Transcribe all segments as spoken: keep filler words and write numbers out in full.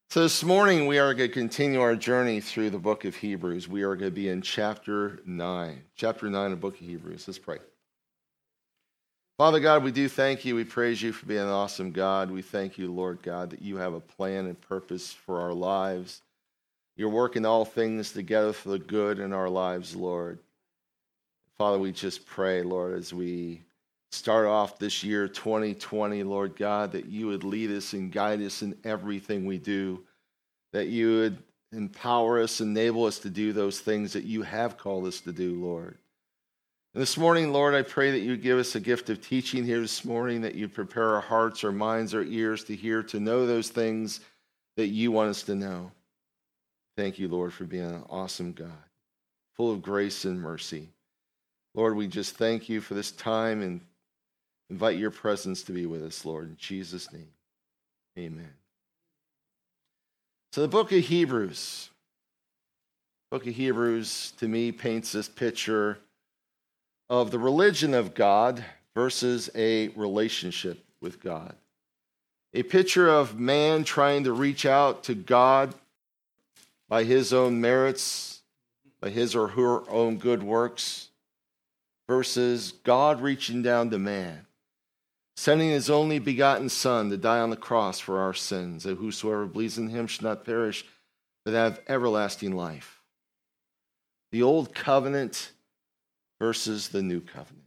So this morning we are going to continue our journey through the book of Hebrews. We are going to be in chapter nine. Chapter nine of the book of Hebrews. Let's pray. Father God, we do thank you. We praise you for being an awesome God. We thank you, Lord God, that you have a plan and purpose for our lives. You're working all things together for the good in our lives, Lord. Father, we just pray, Lord, as we start off this year twenty twenty, Lord God, that you would lead us and guide us in everything we do, that you would empower us, enable us to do those things that you have called us to do, Lord. And this morning, Lord, I pray that you would give us a gift of teaching here this morning, that you prepare our hearts, our minds, our ears to hear, to know those things that you want us to know. Thank you, Lord, for being an awesome God, full of grace and mercy. Lord, we just thank you for this time and invite your presence to be with us, Lord. In Jesus' name, amen. So the book of Hebrews, book of Hebrews to me paints this picture of the religion of God versus a relationship with God. A picture of man trying to reach out to God by his own merits, by his or her own good works, versus God reaching down to man, sending his only begotten Son to die on the cross for our sins, that whosoever believes in him should not perish, but have everlasting life. The old covenant versus the new covenant.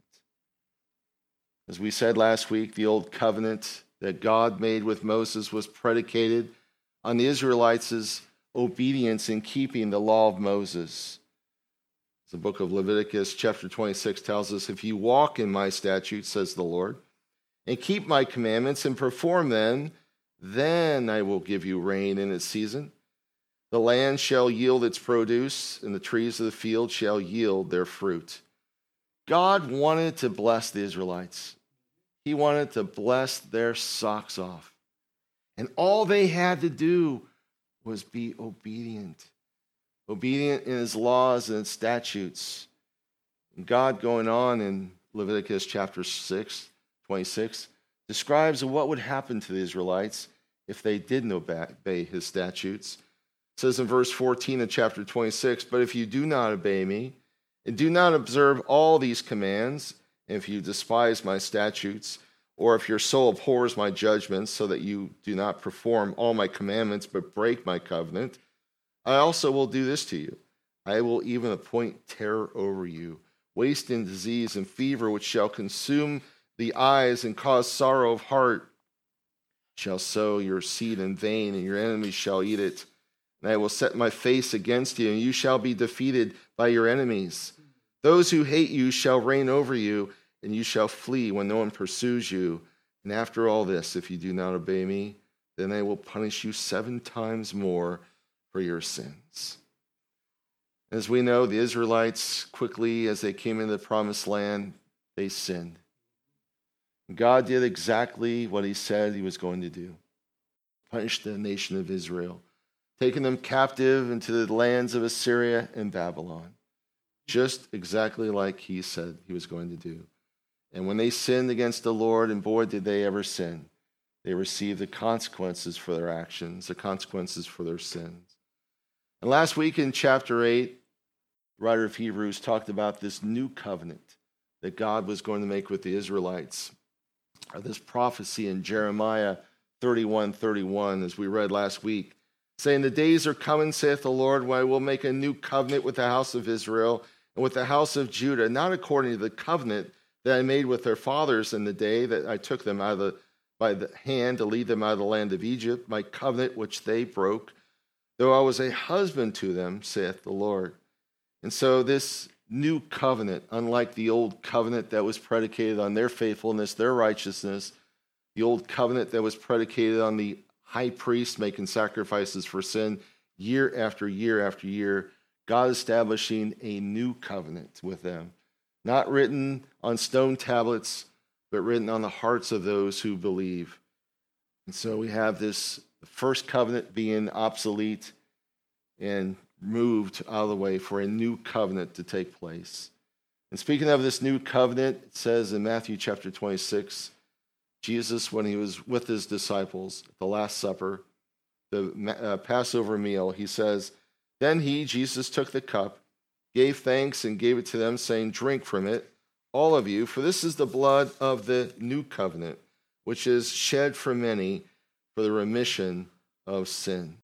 As we said last week, the old covenant that God made with Moses was predicated on the Israelites' obedience in keeping the law of Moses. The book of Leviticus chapter twenty-six tells us, if you walk in my statutes, says the Lord, and keep my commandments and perform them, then I will give you rain in its season. The land shall yield its produce, and the trees of the field shall yield their fruit. God wanted to bless the Israelites. He wanted to bless their socks off. And all they had to do was be obedient. Obedient in his laws and statutes. And God, going on in Leviticus chapter six, twenty-six, describes what would happen to the Israelites if they didn't obey his statutes. It says in verse fourteen of chapter twenty-six, but if you do not obey me, and do not observe all these commands, and if you despise my statutes, or if your soul abhors my judgments, so that you do not perform all my commandments, but break my covenant, I also will do this to you. I will even appoint terror over you, waste and disease and fever, which shall consume the eyes and cause sorrow of heart. Shall sow your seed in vain, and your enemies shall eat it. And I will set my face against you, and you shall be defeated by your enemies. Those who hate you shall reign over you, and you shall flee when no one pursues you. And after all this, if you do not obey me, then I will punish you seven times more for your sins. As we know, the Israelites, quickly as they came into the promised land, they sinned. God did exactly what he said he was going to do. Punish the nation of Israel, taking them captive into the lands of Assyria and Babylon. Just exactly like he said he was going to do. And when they sinned against the Lord, and boy, did they ever sin, they received the consequences for their actions, the consequences for their sins. And last week in chapter eight, the writer of Hebrews talked about this new covenant that God was going to make with the Israelites. Or this prophecy in Jeremiah thirty-one thirty-one, as we read last week, saying, the days are coming, saith the Lord, when I will make a new covenant with the house of Israel and with the house of Judah, not according to the covenant that I made with their fathers in the day that I took them out of the, by the hand to lead them out of the land of Egypt, my covenant which they broke, though I was a husband to them, saith the Lord. And so this new covenant, unlike the old covenant that was predicated on their faithfulness, their righteousness, the old covenant that was predicated on the high priest making sacrifices for sin year after year after year, God establishing a new covenant with them, not written on stone tablets, but written on the hearts of those who believe. And so we have this first covenant being obsolete and moved out of the way for a new covenant to take place. And speaking of this new covenant, it says in Matthew chapter twenty-six, Jesus, when he was with his disciples at the Last Supper, the uh, Passover meal, he says, "Then he, Jesus, took the cup, gave thanks, and gave it to them, saying, 'Drink from it, all of you, for this is the blood of the new covenant, which is shed for many for the remission of sin.'"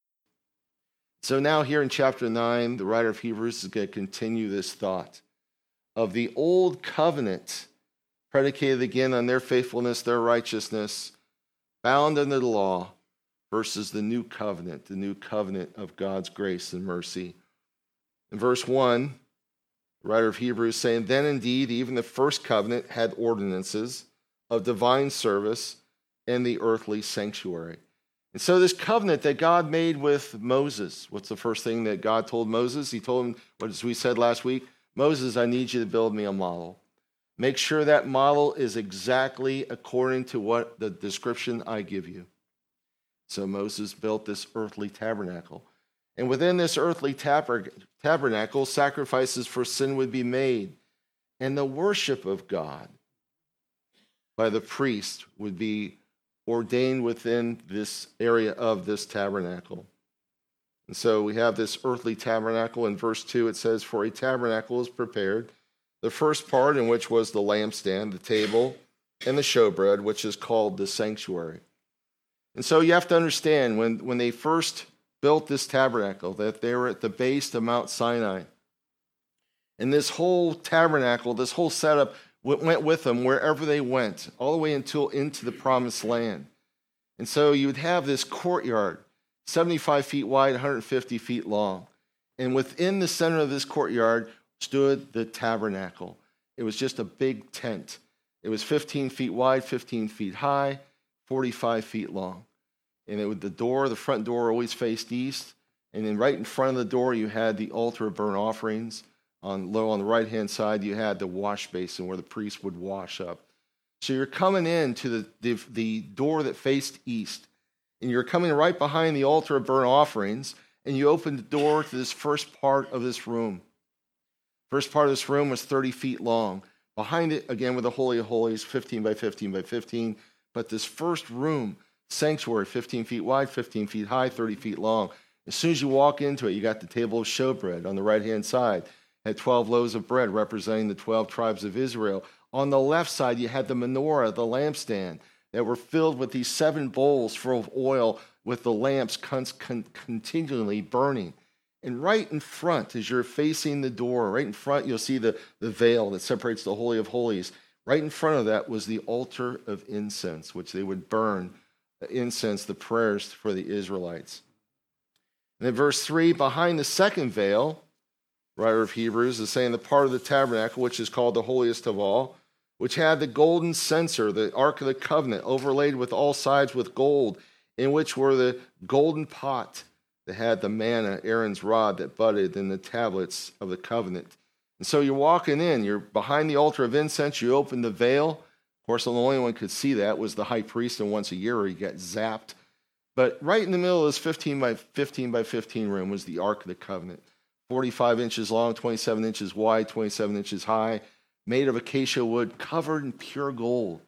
So now here in chapter nine, the writer of Hebrews is going to continue this thought of the old covenant, predicated again on their faithfulness, their righteousness, bound under the law, versus the new covenant, the new covenant of God's grace and mercy. In verse one, the writer of Hebrews saying, "Then indeed even the first covenant had ordinances of divine service and the earthly sanctuary." And so this covenant that God made with Moses, what's the first thing that God told Moses? He told him, what as we said last week, "Moses, I need you to build me a model. Make sure that model is exactly according to what the description I give you." So Moses built this earthly tabernacle. And within this earthly tab- tabernacle, sacrifices for sin would be made. And the worship of God by the priest would be ordained within this area of this tabernacle. And so we have this earthly tabernacle. In verse two, it says, "For a tabernacle is prepared, the first part in which was the lampstand, the table, and the showbread, which is called the sanctuary." And so you have to understand, when, when they first built this tabernacle, that they were at the base of Mount Sinai. And this whole tabernacle, this whole setup went with them wherever they went, all the way until into the promised land. And so you would have this courtyard, seventy-five feet wide, one hundred fifty feet long. And within the center of this courtyard stood the tabernacle. It was just a big tent. It was fifteen feet wide, fifteen feet high, forty-five feet long. And it would, the door, the front door always faced east. And then right in front of the door, you had the altar of burnt offerings. On low on the right-hand side, you had the wash basin where the priest would wash up. So you're coming in to the, the, the door that faced east. And you're coming right behind the altar of burnt offerings. And you open the door to this first part of this room. First part of this room was thirty feet long. Behind it, again, with the Holy of Holies, fifteen by fifteen by fifteen. But this first room, sanctuary, fifteen feet wide, fifteen feet high, thirty feet long. As soon as you walk into it, you got the table of showbread on the right-hand side. Had twelve loaves of bread representing the twelve tribes of Israel. On the left side, you had the menorah, the lampstand, that were filled with these seven bowls full of oil with the lamps con- con- continually burning. And right in front, as you're facing the door, right in front, you'll see the, the veil that separates the Holy of Holies. Right in front of that was the altar of incense, which they would burn the incense, the prayers for the Israelites. And in verse three, behind the second veil, writer of Hebrews is saying the part of the tabernacle, which is called the holiest of all, which had the golden censer, the Ark of the Covenant, overlaid with all sides with gold, in which were the golden pot that had the manna, Aaron's rod that budded, and the tablets of the covenant. And so you're walking in, you're behind the altar of incense, you open the veil. Of course, the only one who could see that was the high priest, and once a year he got zapped. But right in the middle of this fifteen by fifteen by fifteen room was the Ark of the Covenant. forty-five inches long, twenty-seven inches wide, twenty-seven inches high, made of acacia wood, covered in pure gold.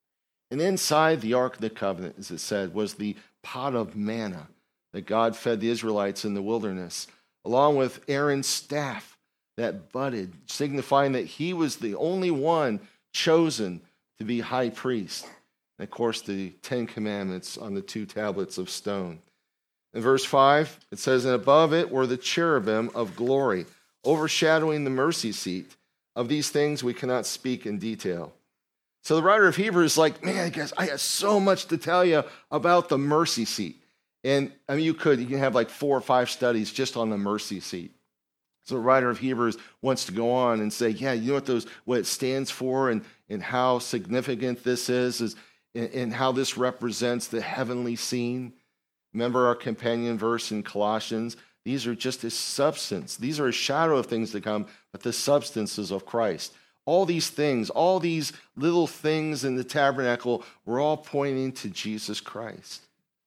And inside the Ark of the Covenant, as it said, was the pot of manna that God fed the Israelites in the wilderness, along with Aaron's staff that budded, signifying that he was the only one chosen to be high priest. And of course, the Ten Commandments on the two tablets of stone. In verse five, it says, "And above it were the cherubim of glory, overshadowing the mercy seat. Of these things we cannot speak in detail." So the writer of Hebrews is like, man, guys, I have so much to tell you about the mercy seat. And I mean, you could, you can have like four or five studies just on the mercy seat. So the writer of Hebrews wants to go on and say, yeah, you know what those, what it stands for and, and how significant this is, is and, and how this represents the heavenly scene. Remember our companion verse in Colossians? These are just a substance. These are a shadow of things to come, but the substances of Christ. All these things, all these little things in the tabernacle were all pointing to Jesus Christ.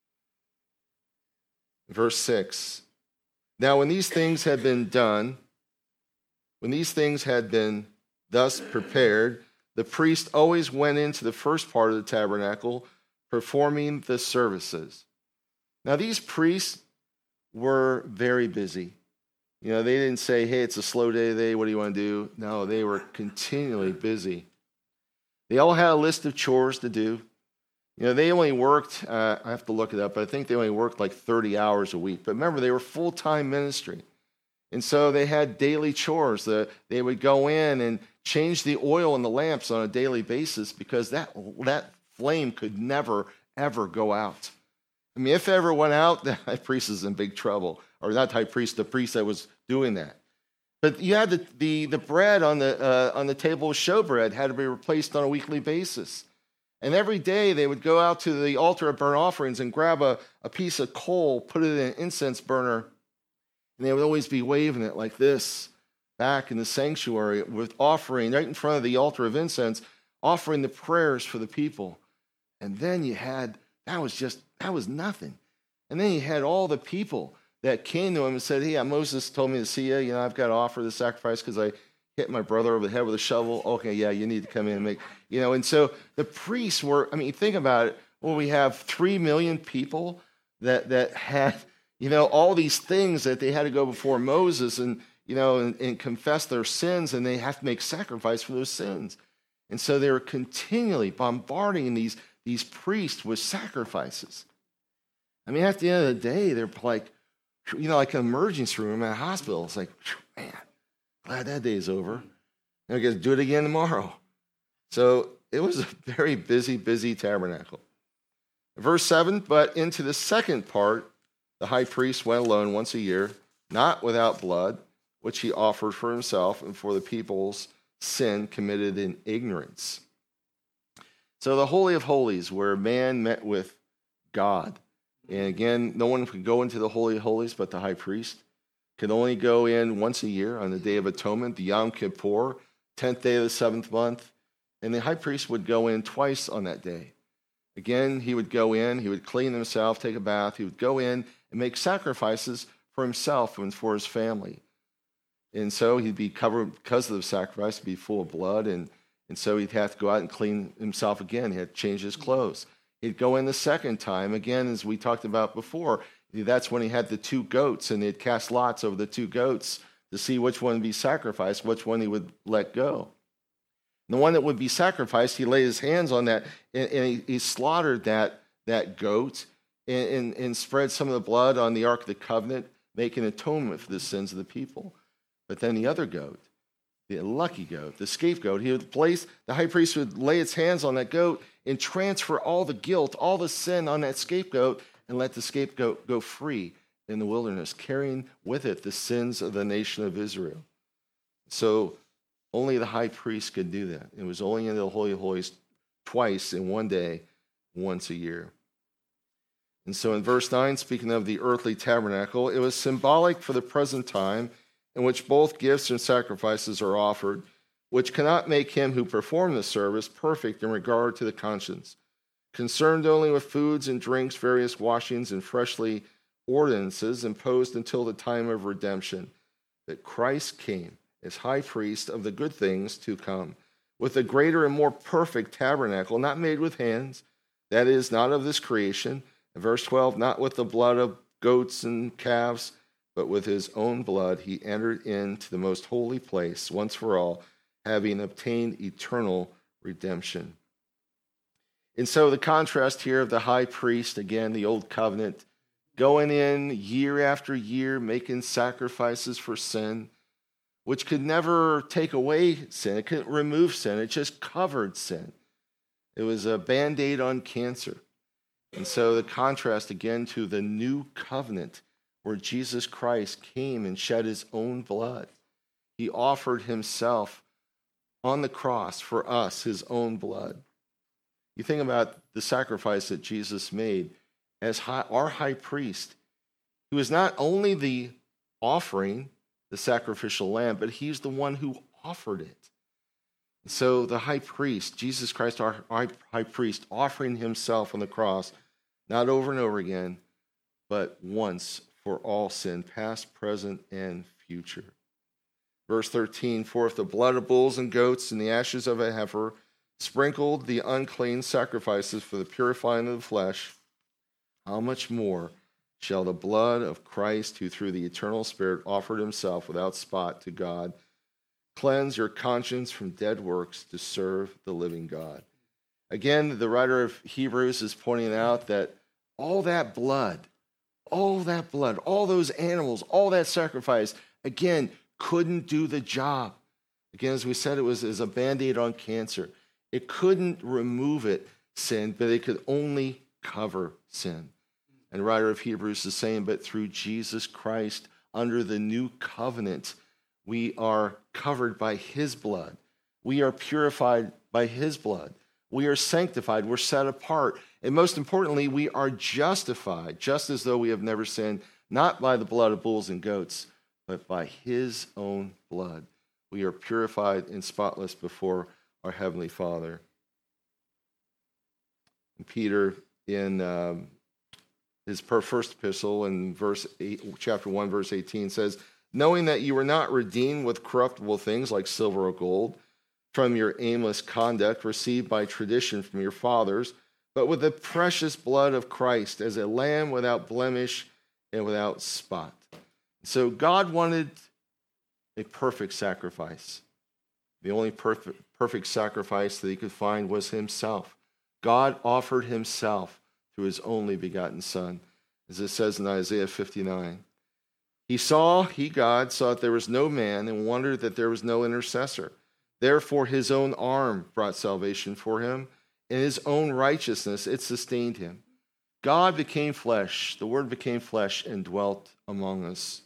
Verse six. "Now when these things had been done, when these things had been thus prepared, the priest always went into the first part of the tabernacle, performing the services. Now, these priests were very busy. You know, they didn't say, hey, it's a slow day today, what do you want to do? No, they were continually busy. They all had a list of chores to do. You know, they only worked, uh, I have to look it up, but I think they only worked like thirty hours a week. But remember, they were full-time ministry. And so they had daily chores. The, they would go in and change the oil in the lamps on a daily basis because that, that flame could never, ever go out. I mean, if it ever went out, the high priest is in big trouble. Or not high priest, the priest that was doing that. But you had the, the, the bread on the, uh, on the table of showbread had to be replaced on a weekly basis. And every day they would go out to the altar of burnt offerings and grab a, a piece of coal, put it in an incense burner, and they would always be waving it like this back in the sanctuary with offering right in front of the altar of incense, offering the prayers for the people. And then you had, that was just, that was nothing. And then you had all the people that came to him and said, hey, Moses told me to see you. You know, I've got to offer the sacrifice because I hit my brother over the head with a shovel. Okay, yeah, you need to come in and make, you know. And so the priests were, I mean, think about it. Well, we have three million people that that had, you know, all these things that they had to go before Moses and, you know, and, and confess their sins, and they have to make sacrifice for those sins. And so they were continually bombarding these, these priests with sacrifices. I mean, at the end of the day, they're like, you know, like an emergency room at a hospital. It's like, man, glad that day's over. I guess do it again tomorrow. So it was a very busy, busy tabernacle. Verse seven, but into the second part, the high priest went alone once a year, not without blood, which he offered for himself and for the people's sin committed in ignorance. So the Holy of Holies, where man met with God. And again, no one could go into the Holy of Holies but the high priest. Could only go in once a year on the Day of Atonement, the Yom Kippur, tenth day of the seventh month. And the high priest would go in twice on that day. Again, he would go in, he would clean himself, take a bath. He would go in and make sacrifices for himself and for his family. And so he'd be covered, because of the sacrifice, he'd be full of blood. And, and so he'd have to go out and clean himself again. He had to change his clothes. He'd go in the second time, again, as we talked about before. That's when he had the two goats, and they'd cast lots over the two goats to see which one would be sacrificed, which one he would let go. And the one that would be sacrificed, he laid his hands on that, and, and he, he slaughtered that, that goat and, and, and spread some of the blood on the Ark of the Covenant, making atonement for the sins of the people. But then the other goat, the lucky goat, the scapegoat, he would place, the high priest would lay his hands on that goat and transfer all the guilt, all the sin on that scapegoat, and let the scapegoat go free in the wilderness, carrying with it the sins of the nation of Israel. So only the high priest could do that. It was only in the Holy of Holies twice in one day, once a year. And so in verse nine, speaking of the earthly tabernacle, it was symbolic for the present time in which both gifts and sacrifices are offered, which cannot make him who performed the service perfect in regard to the conscience, concerned only with foods and drinks, various washings, and freshly ordinances imposed until the time of redemption. But Christ came as high priest of the good things to come, with a greater and more perfect tabernacle, not made with hands, that is, not of this creation. In verse twelve, not with the blood of goats and calves, but with his own blood he entered into the most holy place once for all, having obtained eternal redemption. And so the contrast here of the high priest, again, the old covenant, going in year after year, making sacrifices for sin, which could never take away sin. It couldn't remove sin. It just covered sin. It was a Band-Aid on cancer. And so the contrast again to the new covenant where Jesus Christ came and shed his own blood. He offered himself on the cross for us, his own blood. You think about the sacrifice that Jesus made as high, our high priest. He was not only the offering, the sacrificial lamb, but he's the one who offered it. So the high priest, Jesus Christ, our high priest, offering himself on the cross, not over and over again, but once for all sin, past, present, and future. Verse thirteen, for if the blood of bulls and goats and the ashes of a heifer sprinkled the unclean sacrifices for the purifying of the flesh, how much more shall the blood of Christ, who through the eternal Spirit offered himself without spot to God, cleanse your conscience from dead works to serve the living God. Again, the writer of Hebrews is pointing out that all that blood, all that blood, all those animals, all that sacrifice, again, couldn't do the job. Again, as we said, it was as a Band-Aid on cancer. It couldn't remove it, sin, but it could only cover sin. And the writer of Hebrews is saying, but through Jesus Christ, under the new covenant, we are covered by his blood. We are purified by his blood. We are sanctified. We're set apart. And most importantly, we are justified, just as though we have never sinned, not by the blood of bulls and goats, but by his own blood. We are purified and spotless before our Heavenly Father. And Peter, in um, his first epistle, in verse eight, chapter one, verse eighteen, says, knowing that you were not redeemed with corruptible things like silver or gold from your aimless conduct received by tradition from your fathers, but with the precious blood of Christ as a lamb without blemish and without spot. So God wanted a perfect sacrifice. The only perfect, perfect sacrifice that he could find was himself. God offered himself through his only begotten Son, as it says in Isaiah fifty-nine. He saw, he, God, saw that there was no man and wondered that there was no intercessor. Therefore, his own arm brought salvation for him, and his own righteousness, it sustained him. God became flesh, the Word became flesh, and dwelt among us.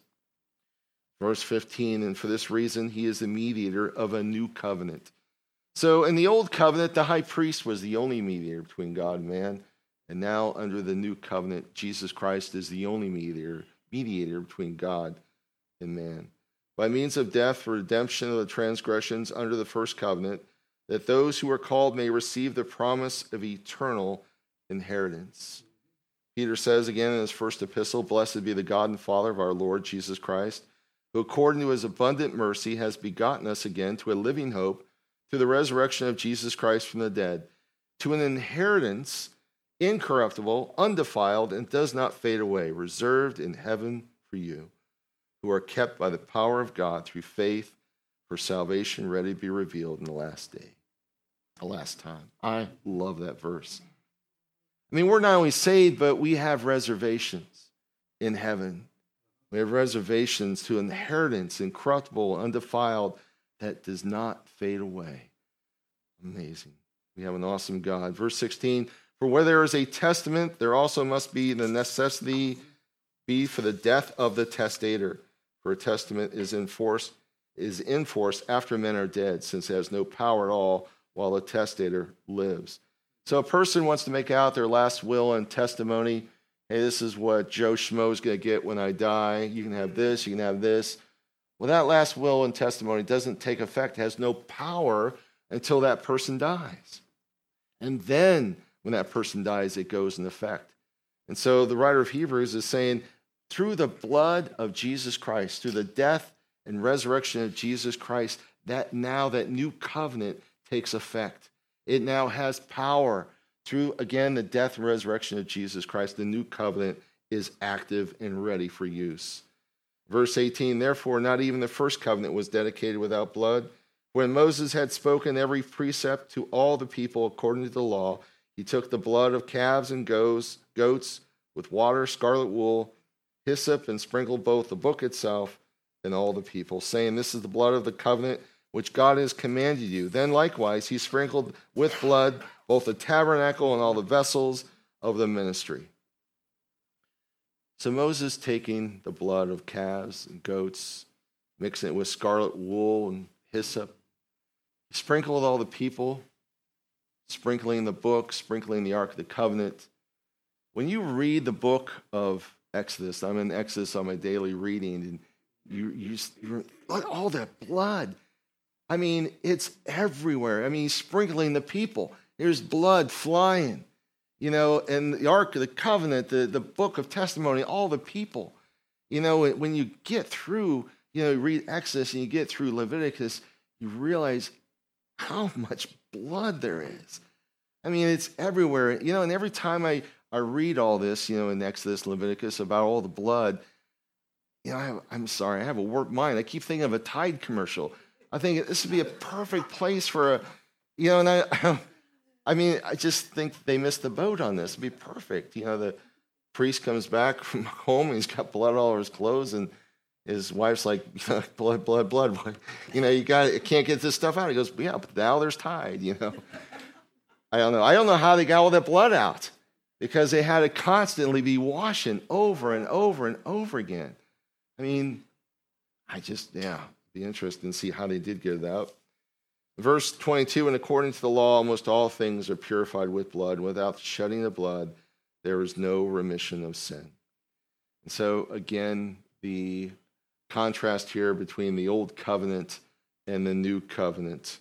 Verse fifteen, and for this reason, he is the mediator of a new covenant. So in the old covenant, the high priest was the only mediator between God and man. And now under the new covenant, Jesus Christ is the only mediator, mediator between God and man. By means of death for redemption of the transgressions under the first covenant, that those who are called may receive the promise of eternal inheritance. Peter says again in his first epistle, blessed be the God and Father of our Lord Jesus Christ, who according to his abundant mercy has begotten us again to a living hope through the resurrection of Jesus Christ from the dead, to an inheritance incorruptible, undefiled, and does not fade away, reserved in heaven for you, who are kept by the power of God through faith for salvation ready to be revealed in the last day, the last time. I love that verse. I mean, we're not only saved, but we have reservations in heaven. We have reservations to inheritance, incorruptible, undefiled, that does not fade away. Amazing. We have an awesome God. Verse sixteen, for where there is a testament, there also must be the necessity be for the death of the testator. For a testament is in force, is in force after men are dead, since it has no power at all while the testator lives. So a person wants to make out their last will and testimony. Hey, this is what Joe Schmo is going to get when I die. You can have this, you can have this. Well, that last will and testimony doesn't take effect, has no power until that person dies. And then when that person dies, it goes in effect. And so the writer of Hebrews is saying, through the blood of Jesus Christ, through the death and resurrection of Jesus Christ, that now that new covenant takes effect. It now has power. Through, again, the death and resurrection of Jesus Christ, the new covenant is active and ready for use. Verse eighteen, therefore, not even the first covenant was dedicated without blood. When Moses had spoken every precept to all the people according to the law, he took the blood of calves and goats, goats with water, scarlet wool, hyssop, and sprinkled both the book itself and all the people, saying, this is the blood of the covenant which God has commanded you. Then likewise he sprinkled with blood both the tabernacle and all the vessels of the ministry. So Moses taking the blood of calves and goats, mixing it with scarlet wool and hyssop, sprinkled all the people, sprinkling the book, sprinkling the Ark of the Covenant. When you read the book of Exodus, I'm in Exodus on my daily reading, and you, you, you look at all that blood. I mean, it's everywhere. I mean, he's sprinkling the people. There's blood flying. You know, and the Ark of the Covenant, the, the book of testimony, all the people. You know, when you get through, you know, you read Exodus and you get through Leviticus, you realize how much blood there is. I mean, it's everywhere. You know, and every time I, I read all this, you know, in Exodus, Leviticus about all the blood, you know, I have, I'm sorry, I have a warped mind. I keep thinking of a Tide commercial. I think this would be a perfect place for a, you know, and I, I mean, I just think they missed the boat on this. It'd be perfect. You know, the priest comes back from home, and he's got blood all over his clothes, and his wife's like, blood, blood, blood. You know, you got, you can't get this stuff out. He goes, yeah, but now there's Tide, you know. I don't know. I don't know how they got all that blood out, because they had to constantly be washing over and over and over again. I mean, I just, yeah, be interested to see how they did get it out. Verse twenty-two, and according to the law, almost all things are purified with blood. Without shedding of blood, there is no remission of sin. And so, again, the contrast here between the old covenant and the new covenant.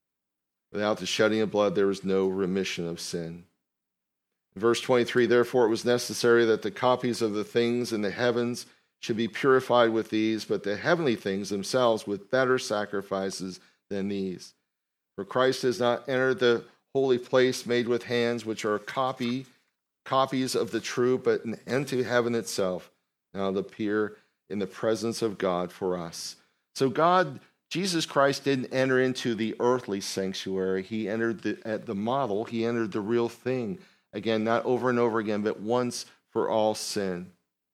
Without the shedding of blood, there is no remission of sin. Verse twenty-three, therefore it was necessary that the copies of the things in the heavens should be purified with these, but the heavenly things themselves with better sacrifices than these. For Christ has not entered the holy place made with hands, which are copy, copies of the true, but into heaven itself, now to appear in the presence of God for us. So God, Jesus Christ didn't enter into the earthly sanctuary. He entered the, at the model. He entered the real thing. Again, not over and over again, but once for all sin.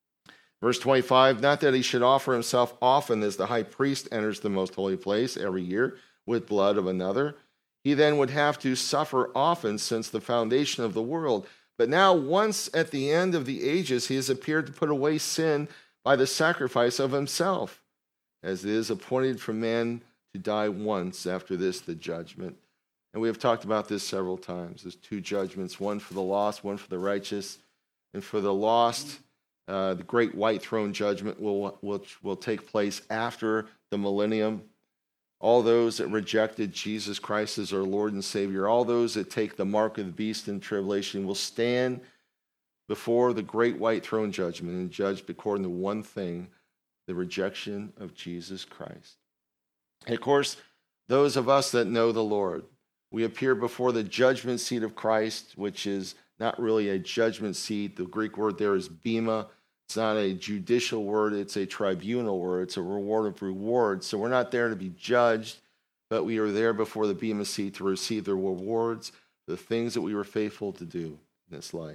Verse twenty-five, not that he should offer himself often as the high priest enters the most holy place every year with blood of another. He then would have to suffer often since the foundation of the world. But now, once at the end of the ages, he has appeared to put away sin by the sacrifice of himself, as it is appointed for man to die once, after this the judgment. And we have talked about this several times. There's two judgments, one for the lost, one for the righteous. And for the lost, uh, the great white throne judgment will, will, will take place after the millennium. All those that rejected Jesus Christ as our Lord and Savior, all those that take the mark of the beast in tribulation will stand before the great white throne judgment and judged according to one thing, the rejection of Jesus Christ. And of course, those of us that know the Lord, we appear before the judgment seat of Christ, which is not really a judgment seat. The Greek word there is bema. It's not a judicial word. It's a tribunal word. It's a reward of rewards. So we're not there to be judged, but we are there before the bema seat to receive the rewards for the things that we were faithful to do in this life.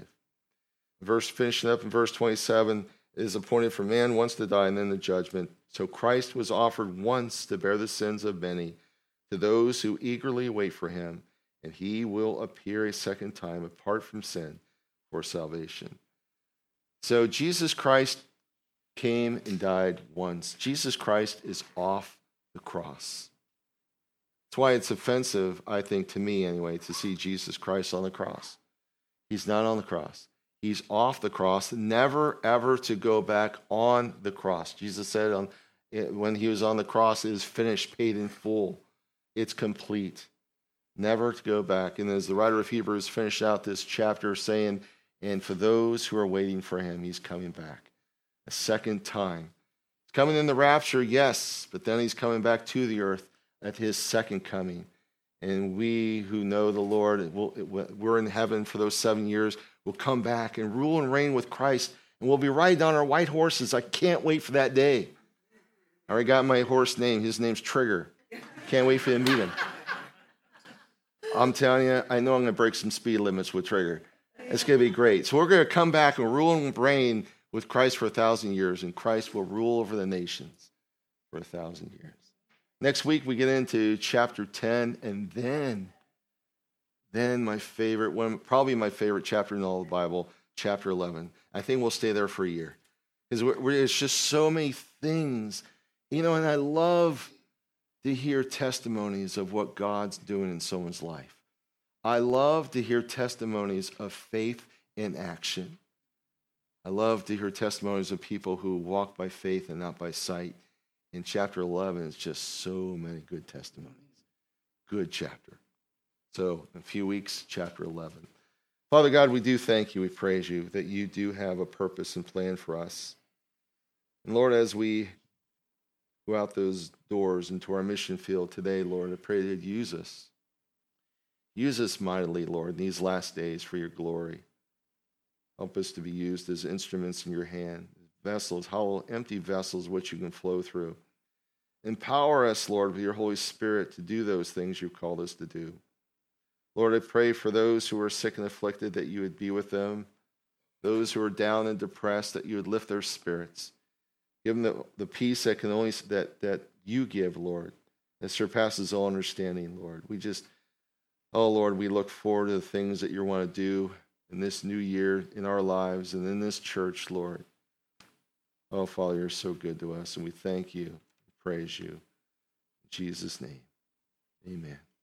Verse finishing up in verse twenty-seven, it is appointed for man once to die and then the judgment. So Christ was offered once to bear the sins of many, to those who eagerly wait for him, and he will appear a second time apart from sin for salvation. So Jesus Christ came and died once. Jesus Christ is off the cross. That's why it's offensive, I think, to me anyway, to see Jesus Christ on the cross. He's not on the cross. He's off the cross, never ever to go back on the cross. Jesus said on, when he was on the cross, it is finished, paid in full. It's complete. Never to go back. And as the writer of Hebrews finished out this chapter saying, and for those who are waiting for him, he's coming back a second time. He's coming in the rapture, yes, but then he's coming back to the earth at his second coming. And we who know the Lord, we're in heaven for those seven years, we'll come back and rule and reign with Christ, and we'll be riding on our white horses. I can't wait for that day. I already got my horse name. His name's Trigger. Can't wait for you to meet him. I'm telling you, I know I'm going to break some speed limits with Trigger. It's going to be great. So we're going to come back and rule and reign with Christ for a thousand years, and Christ will rule over the nations for a thousand years. Next week, we get into chapter ten, and then, then my favorite, one, probably my favorite chapter in all the Bible, chapter eleven. I think we'll stay there for a year, because there's just so many things, you know, and I love to hear testimonies of what God's doing in someone's life. I love to hear testimonies of faith in action. I love to hear testimonies of people who walk by faith and not by sight. In chapter eleven, it's just so many good testimonies. Good chapter. So, in a few weeks, chapter eleven. Father God, we do thank you, we praise you, that you do have a purpose and plan for us. And Lord, as we go out those doors into our mission field today, Lord, I pray that you'd use us. Use us mightily, Lord, in these last days for your glory. Help us to be used as instruments in your hand, vessels, hollow, empty vessels which you can flow through. Empower us, Lord, with your Holy Spirit to do those things you've called us to do. Lord, I pray for those who are sick and afflicted that you would be with them. Those who are down and depressed, that you would lift their spirits. Give them the, the peace that can only that that you give, Lord, that surpasses all understanding, Lord. We just, oh Lord, we look forward to the things that you want to do in this new year in our lives and in this church, Lord. Oh, Father, you're so good to us, and we thank you, praise you. In Jesus' name, amen.